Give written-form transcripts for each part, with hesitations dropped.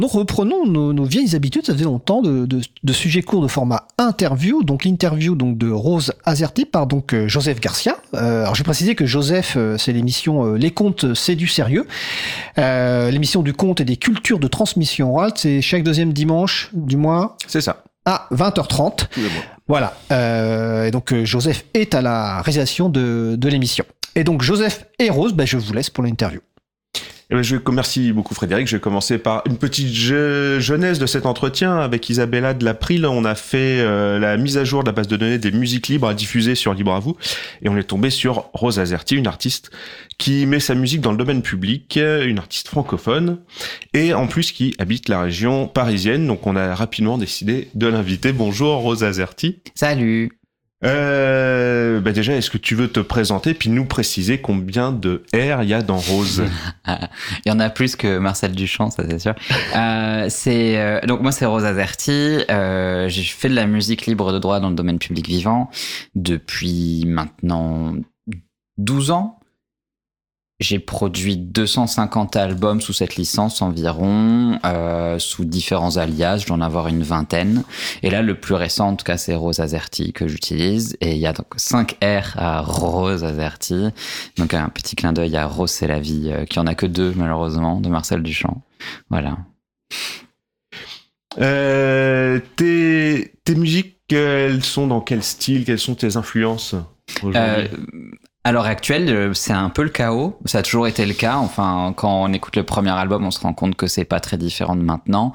Donc reprenons nos vieilles habitudes, ça faisait longtemps, de sujets courts de format interview. Donc l'interview de Rose Azerty par donc Joseph Garcia. Alors je vais préciser que Joseph, c'est l'émission Les Contes, c'est du sérieux. L'émission du conte et des cultures de transmission orale, c'est chaque deuxième dimanche du mois. C'est ça. À 20h30. Voilà. Et donc Joseph est à la réalisation de l'émission. Et donc Joseph et Rose, je vous laisse pour l'interview. Merci beaucoup Frédéric. Je vais commencer par une petite genèse de cet entretien avec Isabella de l'April. On a fait la mise à jour de la base de données des musiques libres à diffuser sur Libre à vous, et on est tombé sur Rose Azerty, une artiste qui met sa musique dans le domaine public, une artiste francophone, et en plus qui habite la région parisienne. Donc on a rapidement décidé de l'inviter. Bonjour Rose Azerty. Salut. Déjà, est-ce que tu veux te présenter puis nous préciser combien de R il y a dans Rose? Il y en a plus que Marcel Duchamp, ça c'est sûr. Donc moi c'est Rose Azerty. J'ai fait de la musique libre de droit dans le domaine public vivant depuis maintenant 12 ans. J'ai produit 250 albums sous cette licence environ, sous différents alias, je dois en avoir une vingtaine. Et là, le plus récent, en tout cas, c'est Rose Azerty que j'utilise. Et il y a donc 5 R à Rose Azerty. Donc un petit clin d'œil à Rose, c'est la vie, qui en a que 2, malheureusement, de Marcel Duchamp. Voilà. Tes musiques, elles sont dans quel style? Quelles sont tes influences aujourd'hui? À l'heure actuelle, c'est un peu le chaos. Ça a toujours été le cas. Enfin, quand on écoute le premier album, on se rend compte que c'est pas très différent de maintenant.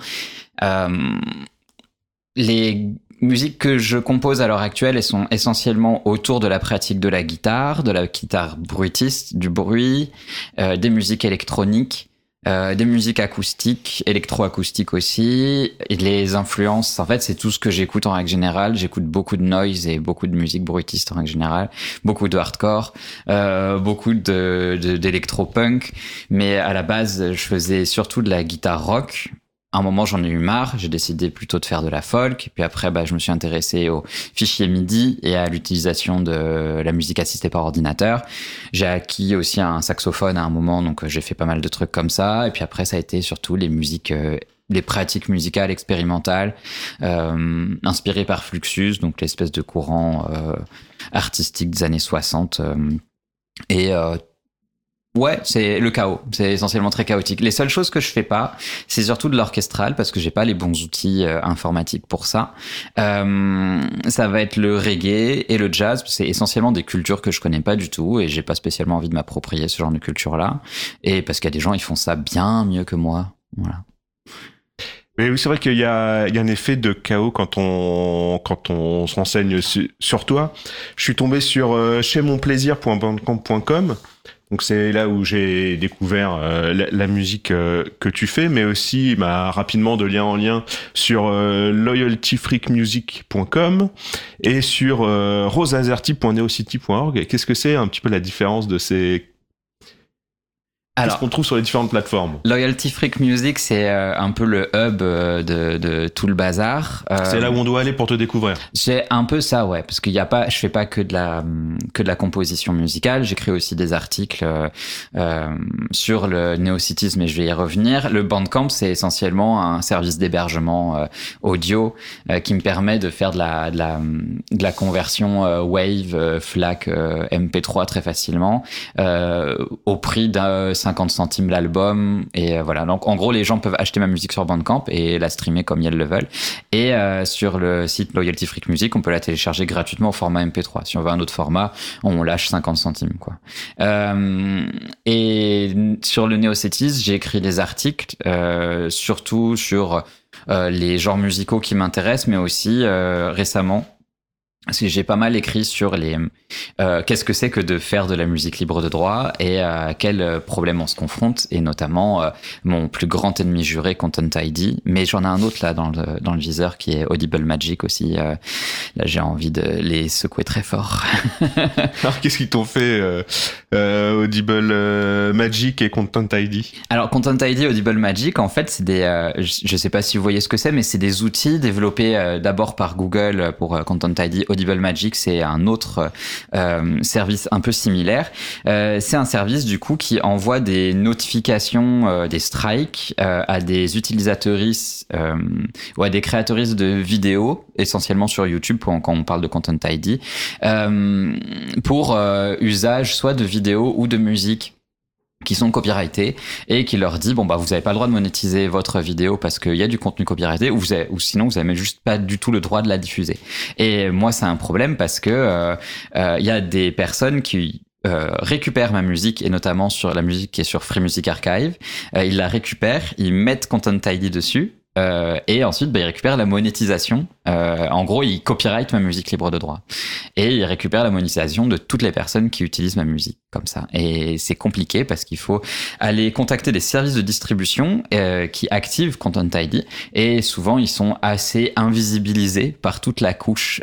Les musiques que je compose à l'heure actuelle, elles sont essentiellement autour de la pratique de la guitare bruitiste, du bruit, des musiques électroniques, des musiques acoustiques, électroacoustiques aussi. Et les influences, en fait, c'est tout ce que j'écoute en règle générale. J'écoute beaucoup de noise et beaucoup de musique bruitiste en règle générale, beaucoup de hardcore, beaucoup d'électropunk. Mais à la base, je faisais surtout de la guitare rock. À un moment, j'en ai eu marre. J'ai décidé plutôt de faire de la folk. Et puis après, je me suis intéressé aux fichiers MIDI et à l'utilisation de la musique assistée par ordinateur. J'ai acquis aussi un saxophone à un moment, donc j'ai fait pas mal de trucs comme ça. Et puis après, ça a été surtout les musiques, les pratiques musicales expérimentales, inspirées par Fluxus, donc l'espèce de courant artistique des années 60. Ouais, c'est le chaos. C'est essentiellement très chaotique. Les seules choses que je fais pas, c'est surtout de l'orchestral parce que j'ai pas les bons outils informatiques pour ça. Ça va être le reggae et le jazz. C'est essentiellement des cultures que je connais pas du tout et j'ai pas spécialement envie de m'approprier ce genre de culture-là. Et parce qu'il y a des gens, ils font ça bien mieux que moi. Voilà. Mais oui, c'est vrai qu'il y a un effet de chaos quand on se renseigne sur toi. Je suis tombé sur chemonplaisir.bandcamp.com. Donc c'est là où j'ai découvert la musique que tu fais, mais aussi rapidement de lien en lien sur loyaltyfreakmusic.com et sur roseazerty.neocity.org. Qu'est-ce que c'est un petit peu la différence de ces... Qu'est-ce qu'on trouve sur les différentes plateformes? Loyalty Freak Music, c'est un peu le hub de tout le bazar. C'est là où on doit aller pour te découvrir. C'est un peu ça, ouais, parce je fais pas que de la composition musicale. J'écris aussi des articles sur le Neocities, mais je vais y revenir. Le Bandcamp, c'est essentiellement un service d'hébergement audio qui me permet de faire de la conversion Wave, FLAC, MP3 très facilement au prix d'un 50 centimes l'album et voilà. Donc en gros les gens peuvent acheter ma musique sur Bandcamp et la streamer comme ils le veulent et sur le site Loyalty Freak Music on peut la télécharger gratuitement au format MP3. Si on veut un autre format on lâche 50 centimes quoi. Et sur le Neocities j'ai écrit des articles surtout sur les genres musicaux qui m'intéressent mais aussi récemment parce que j'ai pas mal écrit sur qu'est-ce que c'est que de faire de la musique libre de droit et à quels problèmes on se confronte et notamment mon plus grand ennemi juré Content ID, mais j'en ai un autre là dans le viseur qui est Audible Magic aussi. Là j'ai envie de les secouer très fort. Alors qu'est-ce qu'ils t'ont fait Audible Magic et Content ID? Alors Content ID et Audible Magic en fait c'est des je sais pas si vous voyez ce que c'est mais c'est des outils développés d'abord par Google pour Content ID Audible Magic, c'est un autre service un peu similaire. C'est un service du coup qui envoie des notifications, des strikes à des utilisatrices ou à des créatrices de vidéos, essentiellement sur YouTube quand on parle de Content ID, pour usage soit de vidéos ou de musique qui sont copyrightés et qui leur dit bon bah vous avez pas le droit de monétiser votre vidéo parce qu'il y a du contenu copyrighté ou sinon vous avez juste pas du tout le droit de la diffuser. Et moi c'est un problème parce que y a des personnes qui récupèrent ma musique et notamment sur la musique qui est sur Free Music Archive, ils la récupèrent, ils mettent Content ID dessus. Et ensuite, ils récupèrent la monétisation. En gros, ils copyrightent ma musique libre de droit. Et ils récupèrent la monétisation de toutes les personnes qui utilisent ma musique comme ça. Et c'est compliqué parce qu'il faut aller contacter des services de distribution qui activent Content ID. Et souvent, ils sont assez invisibilisés par toute la couche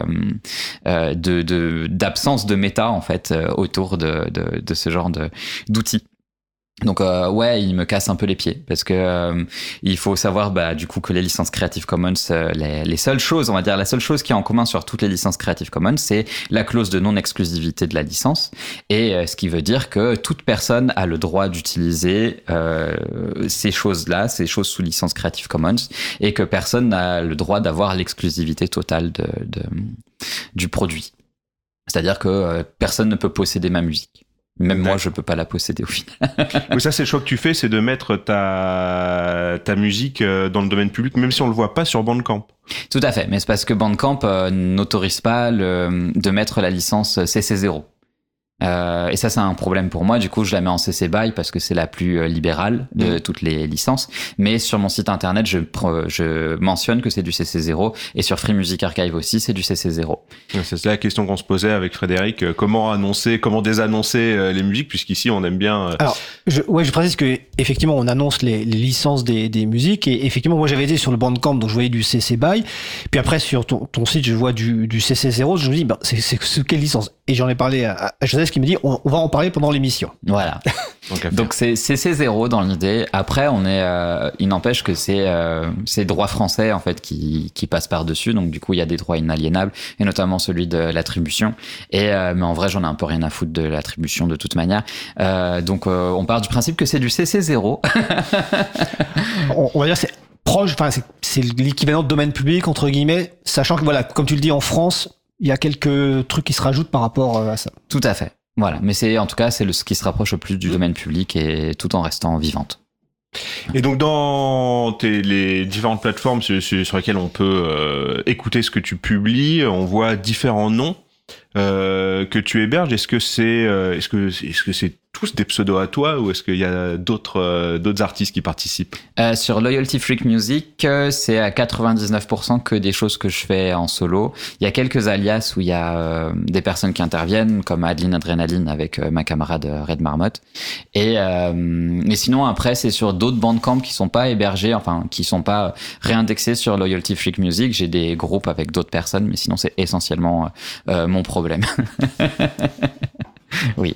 d'absence de méta en fait autour de ce genre d'outils. Donc ouais, il me casse un peu les pieds parce que il faut savoir du coup que les licences Creative Commons, les seules choses, on va dire la seule chose qui est en commun sur toutes les licences Creative Commons, c'est la clause de non-exclusivité de la licence, et ce qui veut dire que toute personne a le droit d'utiliser ces choses-là, ces choses sous licence Creative Commons, et que personne n'a le droit d'avoir l'exclusivité totale du produit. C'est-à-dire que personne ne peut posséder ma musique. Même moi, je peux pas la posséder au final. Oui, ça, c'est le choix que tu fais, c'est de mettre ta musique dans le domaine public, même si on le voit pas sur Bandcamp. Tout à fait, mais c'est parce que Bandcamp n'autorise pas de mettre la licence CC0. Et ça, c'est un problème pour moi. Du coup, je la mets en CC BY parce que c'est la plus libérale de toutes les licences. Mais sur mon site internet, je mentionne que c'est du CC0, et sur Free Music Archive aussi, c'est du CC0. C'est la question qu'on se posait avec Frédéric. Comment désannoncer les musiques, puisqu'ici on aime bien. Alors, je précise que effectivement, on annonce les licences des musiques, et effectivement, moi j'avais été sur le Bandcamp, donc je voyais du CC BY. Puis après, sur ton site, je vois du CC0. Je me dis, c'est quelle licence? Et j'en ai parlé à Joseph qui me dit on va en parler pendant l'émission. Voilà. Donc c'est CC0 dans l'idée. Après il n'empêche que c'est droit français en fait qui passe par dessus. Donc du coup il y a des droits inaliénables, et notamment celui de l'attribution. Mais en vrai j'en ai un peu rien à foutre de l'attribution de toute manière. Donc on part du principe que c'est du CC0. on va dire c'est proche. Enfin c'est l'équivalent de domaine public entre guillemets, sachant que voilà, comme tu le dis, en France il y a quelques trucs qui se rajoutent par rapport à ça. Tout à fait. Voilà, mais c'est ce qui se rapproche le plus du domaine public, et tout en restant vivante. Et donc dans les différentes plateformes sur lesquelles on peut écouter ce que tu publies, on voit différents noms que tu héberges. Est-ce que c'est tous des pseudos à toi, ou est-ce qu'il y a d'autres artistes qui participent? Sur Loyalty Freak Music, c'est à 99% que des choses que je fais en solo. Il y a quelques alias où il y a des personnes qui interviennent, comme Adeline Adrenaline avec ma camarade Red Marmotte. Mais sinon après c'est sur d'autres bandcamps qui sont pas hébergés, enfin qui sont pas réindexés sur Loyalty Freak Music. J'ai des groupes avec d'autres personnes, mais sinon c'est essentiellement mon problème. Oui.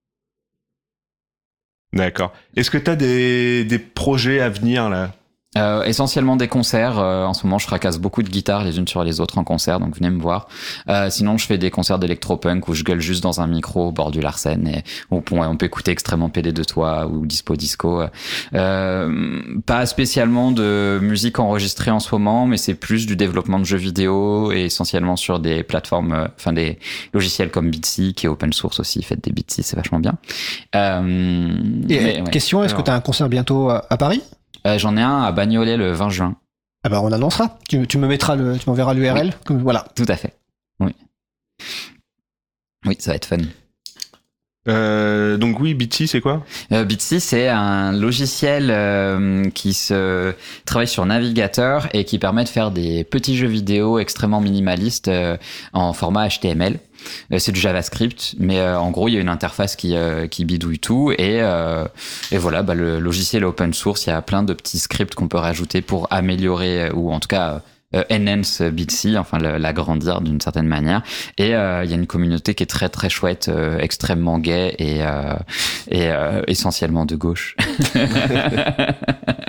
D'accord. Est-ce que tu as des projets à venir là? Essentiellement des concerts. En ce moment, je fracasse beaucoup de guitares les unes sur les autres en concert, donc venez me voir. Sinon, je fais des concerts d'électropunk où je gueule juste dans un micro au bord du Larsen, et où on peut écouter Extrêmement PD de toi ou Dispo Disco. Pas spécialement de musique enregistrée en ce moment, mais c'est plus du développement de jeux vidéo, et essentiellement sur des plateformes, des logiciels comme Bitsy, qui est open source aussi. Faites des Bitsy, c'est vachement bien. Question, est-ce que tu as un concert bientôt à Paris? J'en ai un à Bagnolet le 20 juin. Ah bah on annoncera. Tu m'enverras l'URL. Oui. Voilà. Tout à fait. Oui. Oui, ça va être fun. Donc oui, Bitsy, c'est quoi? Bitsy, c'est un logiciel qui se travaille sur navigateur et qui permet de faire des petits jeux vidéo extrêmement minimalistes en format HTML. C'est du JavaScript, mais en gros il y a une interface qui bidouille tout, et voilà, le logiciel est open source. Il y a plein de petits scripts qu'on peut rajouter pour améliorer, ou en tout cas enhance Bitsy, l'agrandir d'une certaine manière. Et il y a une communauté qui est très très chouette, extrêmement gay et essentiellement de gauche.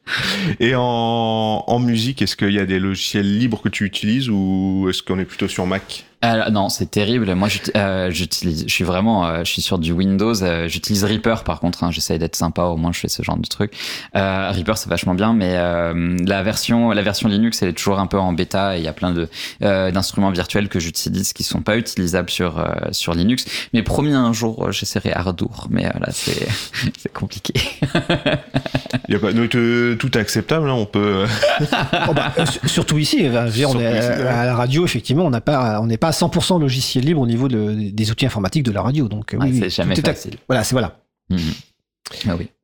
Et en musique, est-ce qu'il y a des logiciels libres que tu utilises ou est-ce qu'on est plutôt sur Mac? Non, c'est terrible. Moi, j'utilise, je suis sur du Windows. J'utilise Reaper, par contre. J'essaie d'être sympa. Au moins, je fais ce genre de truc. Reaper, c'est vachement bien, mais la version Linux, elle est toujours un peu en bêta. Et il y a plein d'instruments virtuels que j'utilise qui sont pas utilisables sur Linux. Mais promis, un jour, j'essaierai Ardour. Mais là, c'est compliqué. Il y a pas, tout est acceptable. On peut. Surtout ici. On est à la radio. Effectivement, on n'est pas à 100% logiciel libre au niveau des outils informatiques de la radio. Donc, oui, c'est jamais facile. Voilà, c'est voilà. Ah oui.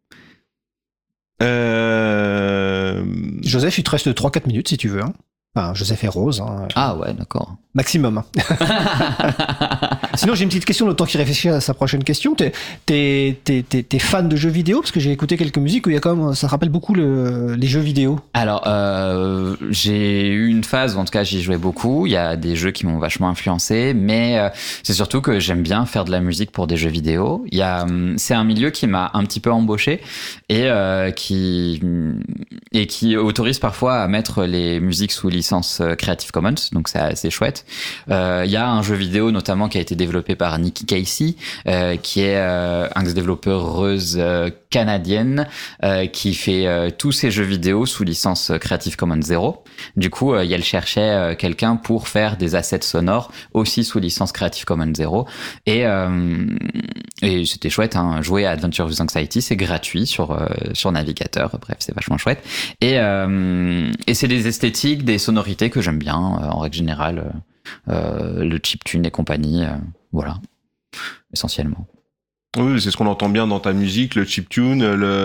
Joseph, il te reste 3-4 minutes si tu veux. Enfin, Joseph et Rose. Ah ouais, d'accord. Maximum. Sinon, j'ai une petite question, le temps qu'il réfléchit à sa prochaine question. T'es fan de jeux vidéo? Parce que j'ai écouté quelques musiques où il y a quand même, ça rappelle beaucoup les jeux vidéo. Alors, j'ai eu une phase où en tout cas j'y jouais beaucoup. Il y a des jeux qui m'ont vachement influencé, mais c'est surtout que j'aime bien faire de la musique pour des jeux vidéo. C'est un milieu qui m'a un petit peu embauché et qui autorise parfois à mettre les musiques sous licence Creative Commons, donc c'est assez chouette. Il y a un jeu vidéo notamment qui a été développé par Nikki Casey, qui est un développeuse canadienne qui fait tous ses jeux vidéo sous licence Creative Commons 0. Du coup, elle cherchait quelqu'un pour faire des assets sonores aussi sous licence Creative Commons 0. Et c'était chouette, jouer à Adventure with Anxiety, c'est gratuit sur navigateur. Bref, c'est vachement chouette. Et c'est des esthétiques, des sonorités que j'aime bien en règle générale. Le chiptune et compagnie, voilà, essentiellement. Oui, c'est ce qu'on entend bien dans ta musique, le chiptune,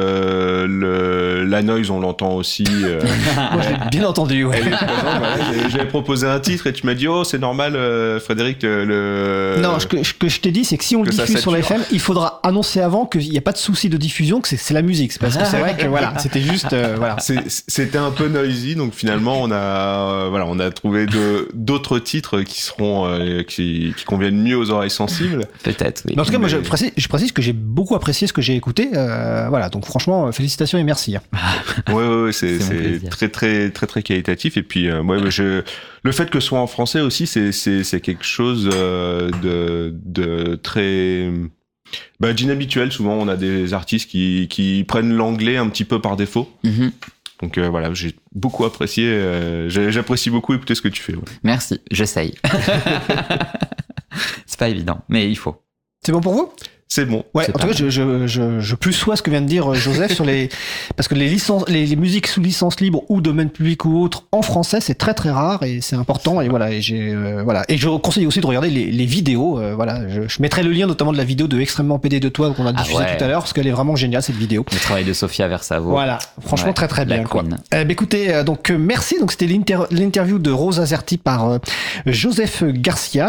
la noise, on l'entend aussi. Moi, je l'ai bien entendu, ouais. J'avais proposé un titre et tu m'as dit, oh, c'est normal, Frédéric, Non, ce que je t'ai dit, c'est que si on le diffuse sur la FM, il faudra annoncer avant qu'il n'y a pas de souci de diffusion, que c'est la musique. Parce que c'est vrai que, voilà, c'était juste, voilà. C'était un peu noisy, donc finalement, on a trouvé d'autres titres qui seront, qui conviennent mieux aux oreilles sensibles. Peut-être, oui. Mais en tout cas, moi, je précise que j'ai beaucoup apprécié ce que j'ai écouté. Voilà, donc franchement, félicitations et merci. Ouais, c'est très, très, très, très qualitatif. Et puis, le fait que ce soit en français aussi, c'est quelque chose de très d'inhabituel. Souvent, on a des artistes qui prennent l'anglais un petit peu par défaut. Mm-hmm. Donc voilà, j'ai beaucoup apprécié. J'apprécie beaucoup écouter ce que tu fais. Ouais. Merci, j'essaye. C'est pas évident, mais il faut. C'est bon pour vous? C'est bon. Ouais, en tout cas, je plus sois ce que vient de dire Joseph sur parce que les musiques sous licence libre ou domaine public ou autre en français, c'est très très rare et c'est important. Et voilà, et je conseille aussi de regarder les vidéos. Voilà, je mettrai le lien notamment de la vidéo de Extrêmement PD de toi qu'on a diffusé tout à l'heure parce qu'elle est vraiment géniale cette vidéo. Le travail de Sophia Versavo. Voilà, franchement très très bien. Quoi. Écoutez, donc merci. Donc c'était l'interview de Rose Azerty par Joseph Garcia.